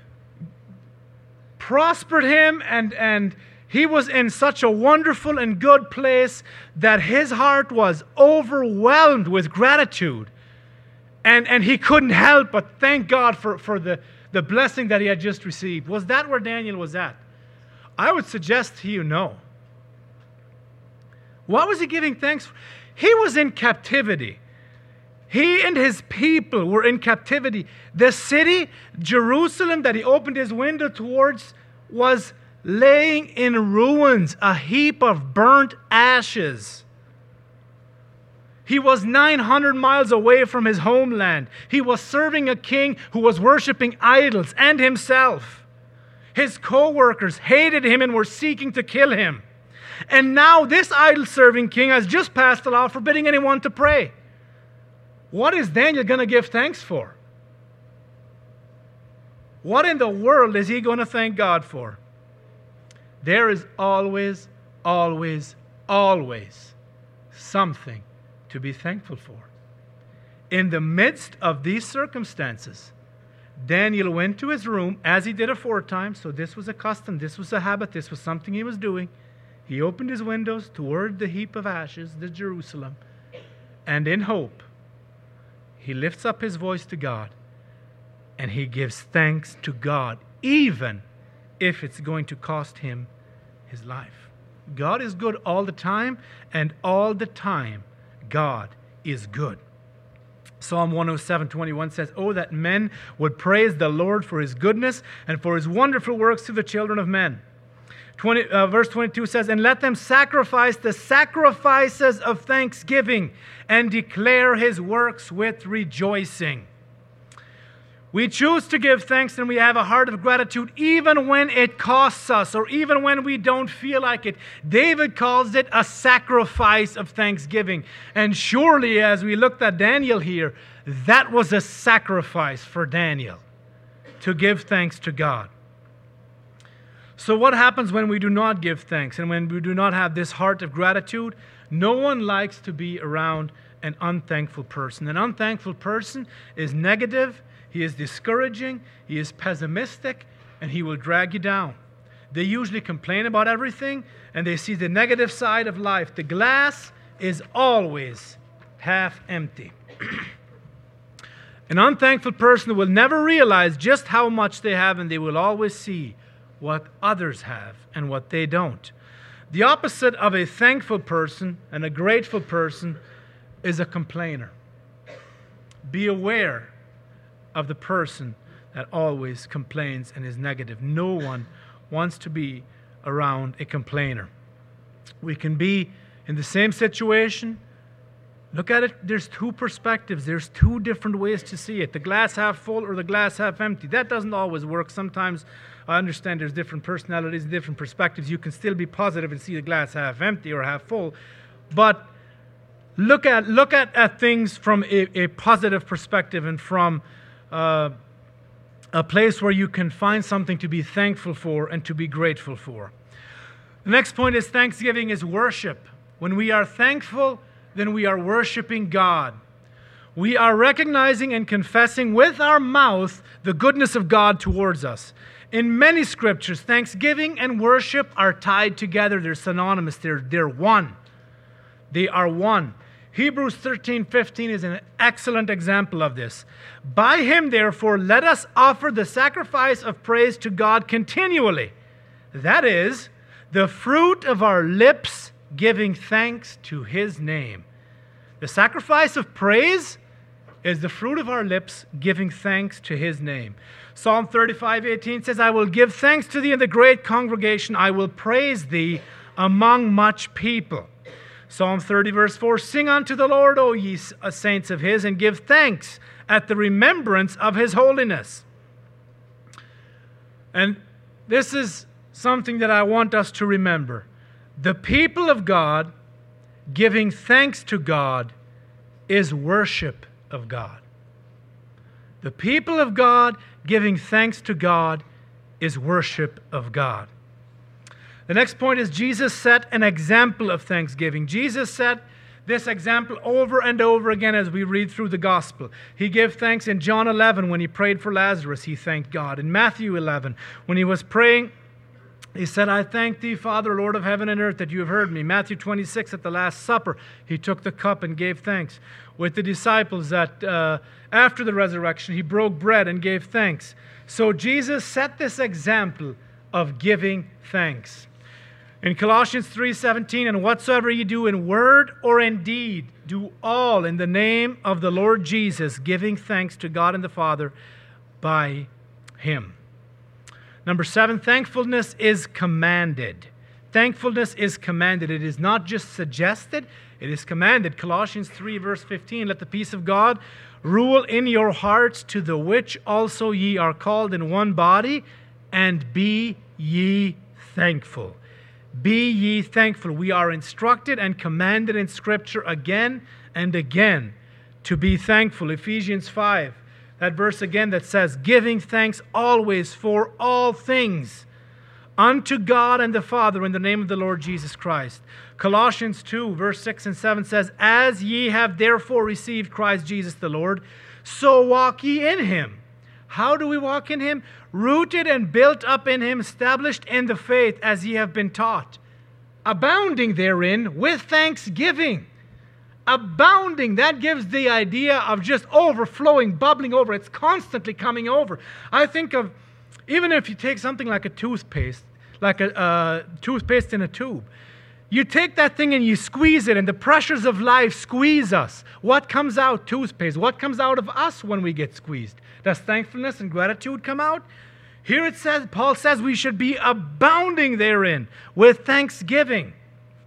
prospered him, and he was in such a wonderful and good place that his heart was overwhelmed with gratitude. And he couldn't help but thank God for the blessing that he had just received. Was that where Daniel was at? I would suggest to you, no. What was he giving thanks for? He was in captivity. He and his people were in captivity. The city, Jerusalem, that he opened his window towards, was laying in ruins, a heap of burnt ashes. He was 900 miles away from his homeland. He was serving a king who was worshiping idols and himself. His co-workers hated him and were seeking to kill him. And now this idol-serving king has just passed a law forbidding anyone to pray. What is Daniel going to give thanks for? What in the world is he going to thank God for? There is always, always, always something to be thankful for. In the midst of these circumstances, Daniel went to his room as he did aforetime. So this was a custom, this was a habit, this was something he was doing. He opened his windows toward the heap of ashes, the Jerusalem, and in hope, he lifts up his voice to God, and he gives thanks to God, even if it's going to cost him his life. God is good all the time, and all the time, God is good. Psalm 107:21 says, "Oh, that men would praise the Lord for his goodness and for his wonderful works to the children of men." Verse 22 says, "And let them sacrifice the sacrifices of thanksgiving and declare his works with rejoicing." We choose to give thanks and we have a heart of gratitude even when it costs us or even when we don't feel like it. David calls it a sacrifice of thanksgiving. And surely, as we looked at Daniel here, that was a sacrifice for Daniel to give thanks to God. So what happens when we do not give thanks and when we do not have this heart of gratitude? No one likes to be around an unthankful person. An unthankful person is negative, he is discouraging, he is pessimistic, and he will drag you down. They usually complain about everything, and they see the negative side of life. The glass is always half empty. An unthankful person will never realize just how much they have, and they will always see what others have and what they don't. The opposite of a thankful person and a grateful person is a complainer. Be aware of the person that always complains and is negative. No one wants to be around a complainer. We can be in the same situation. Look at it, there's two perspectives. There's two different ways to see it. The glass half full or the glass half empty. That doesn't always work. Sometimes I understand there's different personalities, different perspectives. You can still be positive and see the glass half empty or half full. But look at things from a positive perspective and from a place where you can find something to be thankful for and to be grateful for. The next point is thanksgiving is worship. When we are thankful, then we are worshiping God. We are recognizing and confessing with our mouth the goodness of God towards us. In many scriptures, thanksgiving and worship are tied together. They're synonymous. They're one. They are one. Hebrews 13:15 is an excellent example of this. By him, therefore, let us offer the sacrifice of praise to God continually. That is, the fruit of our lips giving thanks to his name. The sacrifice of praise is the fruit of our lips giving thanks to his name. Psalm 35:18 says, I will give thanks to thee in the great congregation. I will praise thee among much people. Psalm 30 verse 4, sing unto the Lord, O ye saints of his, and give thanks at the remembrance of his holiness. And this is something that I want us to remember. The people of God giving thanks to God is worship of God. The people of God giving thanks to God is worship of God. The next point is Jesus set an example of thanksgiving. Jesus set this example over and over again as we read through the gospel. He gave thanks in John 11 when he prayed for Lazarus. He thanked God. In Matthew 11, when he was praying, he said, I thank thee, Father, Lord of heaven and earth, that you have heard me. Matthew 26, at the Last Supper, he took the cup and gave thanks. With the disciples, that after the resurrection, he broke bread and gave thanks. So Jesus set this example of giving thanks. In Colossians 3:17, and whatsoever ye do in word or in deed, do all in the name of the Lord Jesus, giving thanks to God and the Father by him. Number 7, thankfulness is commanded. Thankfulness is commanded. It is not just suggested, it is commanded. Colossians 3 verse 15, let the peace of God rule in your hearts, to the which also ye are called in one body, and be ye thankful. Be ye thankful. We are instructed and commanded in Scripture again and again to be thankful. Ephesians 5, that verse again that says, giving thanks always for all things unto God and the Father in the name of the Lord Jesus Christ. Colossians 2, verse 6 and 7 says, as ye have therefore received Christ Jesus the Lord, so walk ye in him. How do we walk in him? Rooted and built up in him, established in the faith as ye have been taught, abounding therein with thanksgiving. Abounding, that gives the idea of just overflowing, bubbling over. It's constantly coming over. I think of, even if you take something like a toothpaste, like a toothpaste in a tube, you take that thing and you squeeze it, and the pressures of life squeeze us. What comes out? Toothpaste. What comes out of us when we get squeezed? Does thankfulness and gratitude come out? Here it says, Paul says we should be abounding therein with thanksgiving.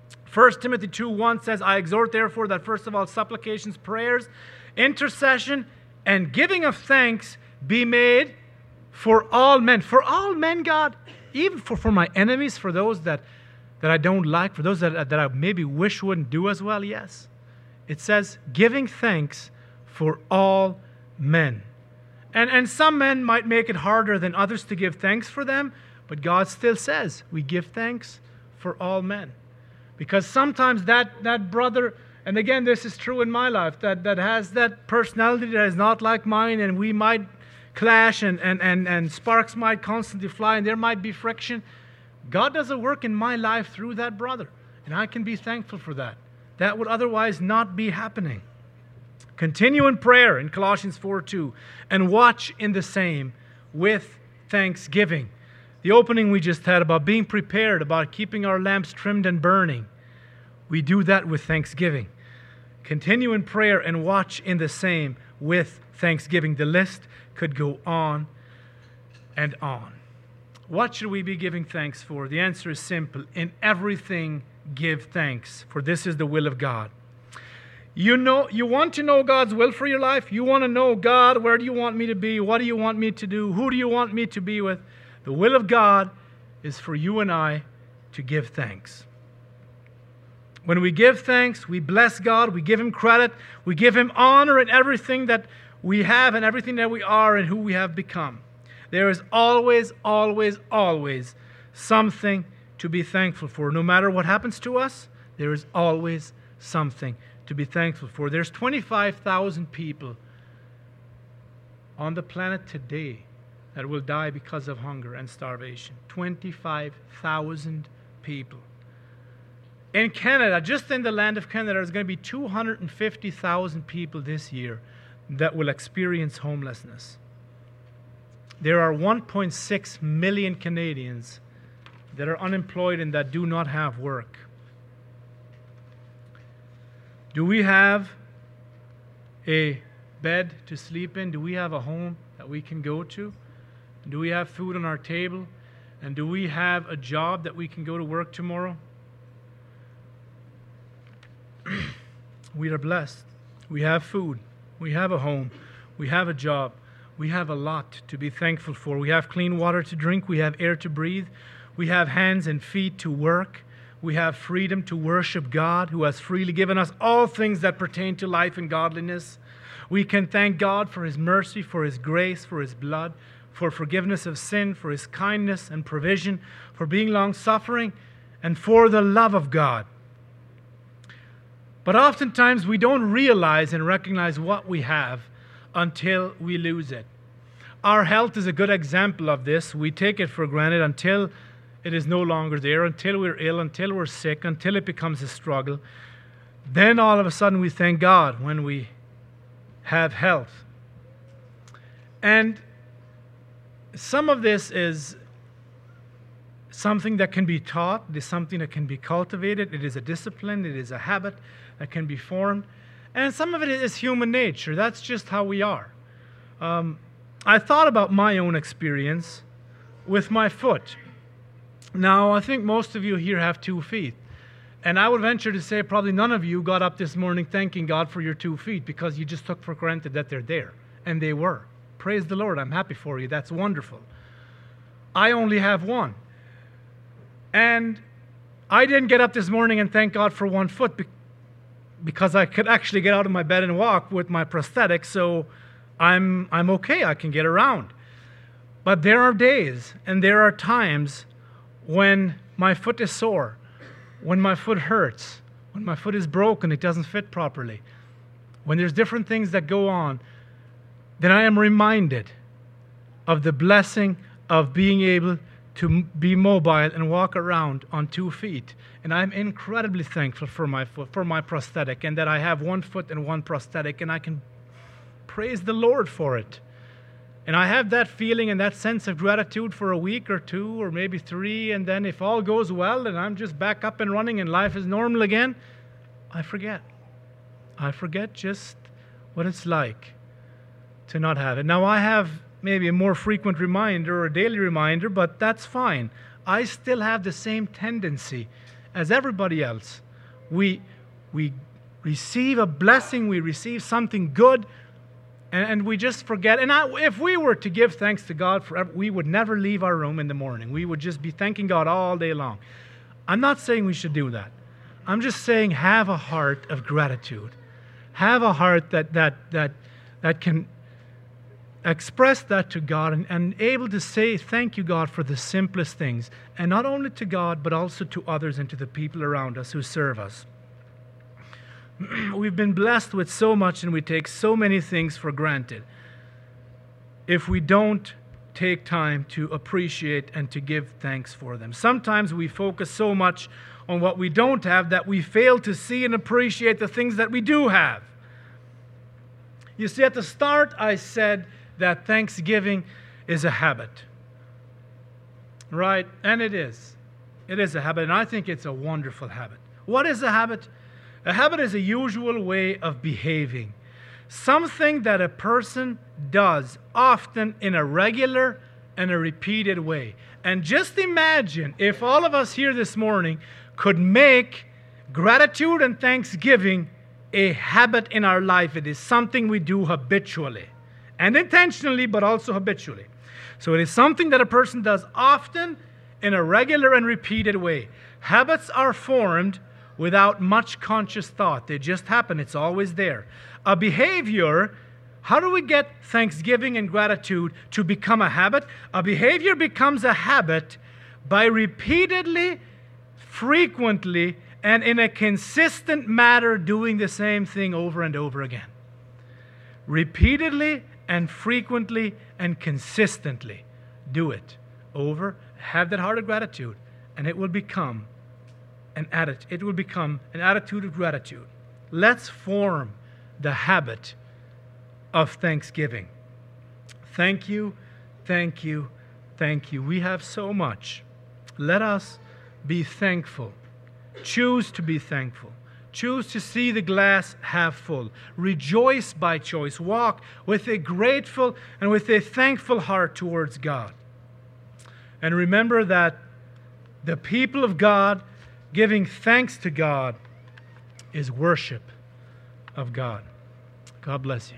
1 Timothy 2:1 says, I exhort therefore that first of all supplications, prayers, intercession, and giving of thanks be made for all men. For all men, God, even for my enemies, for those that I don't like, for those that I maybe wish wouldn't do as well, yes. It says, giving thanks for all men. And some men might make it harder than others to give thanks for them, but God still says we give thanks for all men. Because sometimes that brother, and again, this is true in my life, that has that personality that is not like mine, and we might clash, and sparks might constantly fly, and there might be friction. God does a work in my life through that brother, and I can be thankful for that. That would otherwise not be happening. Continue in prayer in Colossians 4:2, and watch in the same with thanksgiving. The opening we just had about being prepared, about keeping our lamps trimmed and burning, we do that with thanksgiving. Continue in prayer and watch in the same with thanksgiving. The list could go on and on. What should we be giving thanks for? The answer is simple. In everything, give thanks, for this is the will of God. You want to know God's will for your life? You want to know, God, where do you want me to be? What do you want me to do? Who do you want me to be with? The will of God is for you and I to give thanks. When we give thanks, we bless God, we give him credit, we give him honor in everything that we have and everything that we are and who we have become. There is always, always, always something to be thankful for. No matter what happens to us, there is always something to be thankful for. There's 25,000 people on the planet today that will die because of hunger and starvation. 25,000 people. In Canada, just in the land of Canada, there's going to be 250,000 people this year that will experience homelessness. There are 1.6 million Canadians that are unemployed and that do not have work. Do we have a bed to sleep in? Do we have a home that we can go to? Do we have food on our table? And do we have a job that we can go to work tomorrow? We are blessed. We have food. We have a home. We have a job. We have a lot to be thankful for. We have clean water to drink. We have air to breathe. We have hands and feet to work. We have freedom to worship God, who has freely given us all things that pertain to life and godliness. We can thank God for His mercy, for His grace, for His blood, for forgiveness of sin, for His kindness and provision, for being long-suffering, and for the love of God. But oftentimes we don't realize and recognize what we have until we lose it. Our health is a good example of this. We take it for granted until it is no longer there, until we're ill, until we're sick, until it becomes a struggle. Then all of a sudden we thank God when we have health. And some of this is something that can be taught. It is something that can be cultivated. It is a discipline. It is a habit that can be formed. And some of it is human nature. That's just how we are. I thought about my own experience with my foot. Now, I think most of you here have 2 feet. And I would venture to say probably none of you got up this morning thanking God for your 2 feet because you just took for granted that they're there. And they were. Praise the Lord. I'm happy for you. That's wonderful. I only have 1. And I didn't get up this morning and thank God for 1 foot because I could actually get out of my bed and walk with my prosthetic, so I'm okay. I can get around. But there are days and there are times when my foot is sore, when my foot hurts, when my foot is broken, it doesn't fit properly, when there's different things that go on, then I am reminded of the blessing of being able to be mobile and walk around on 2 feet. And I'm incredibly thankful for my foot, for my prosthetic, and that I have 1 foot and 1 prosthetic, and I can praise the Lord for it. And I have that feeling and that sense of gratitude for a week or 2 or maybe 3, and then if all goes well and I'm just back up and running and life is normal again, I forget. I forget just what it's like to not have it. Now I have maybe a more frequent reminder or a daily reminder, but that's fine. I still have the same tendency as everybody else. We receive a blessing, we receive something good, and we just forget. And if we were to give thanks to God forever, we would never leave our room in the morning. We would just be thanking God all day long. I'm not saying we should do that. I'm just saying have a heart of gratitude. Have a heart that can express that to God and able to say thank you, God, for the simplest things. And not only to God, but also to others and to the people around us who serve us. We've been blessed with so much and we take so many things for granted if we don't take time to appreciate and to give thanks for them. Sometimes we focus so much on what we don't have that we fail to see and appreciate the things that we do have. You see, at the start I said that Thanksgiving is a habit. Right? And it is. It is a habit, and I think it's a wonderful habit. What is a habit? A habit is a usual way of behaving. Something that a person does often in a regular and a repeated way. And just imagine if all of us here this morning could make gratitude and thanksgiving a habit in our life. It is something we do habitually and intentionally, but also habitually. So it is something that a person does often in a regular and repeated way. Habits are formed without much conscious thought. They just happen. It's always there. A behavior, how do we get thanksgiving and gratitude to become a habit? A behavior becomes a habit by repeatedly, frequently, and in a consistent manner doing the same thing over and over again. Repeatedly and frequently and consistently. Do it over. Have that heart of gratitude, and it will become an attitude. It will become an attitude of gratitude. Let's form the habit of thanksgiving. Thank you, thank you, thank you. We have so much. Let us be thankful. Choose to be thankful. Choose to see the glass half full. Rejoice by choice. Walk with a grateful and with a thankful heart towards God. And remember that the people of God giving thanks to God is worship of God. God bless you.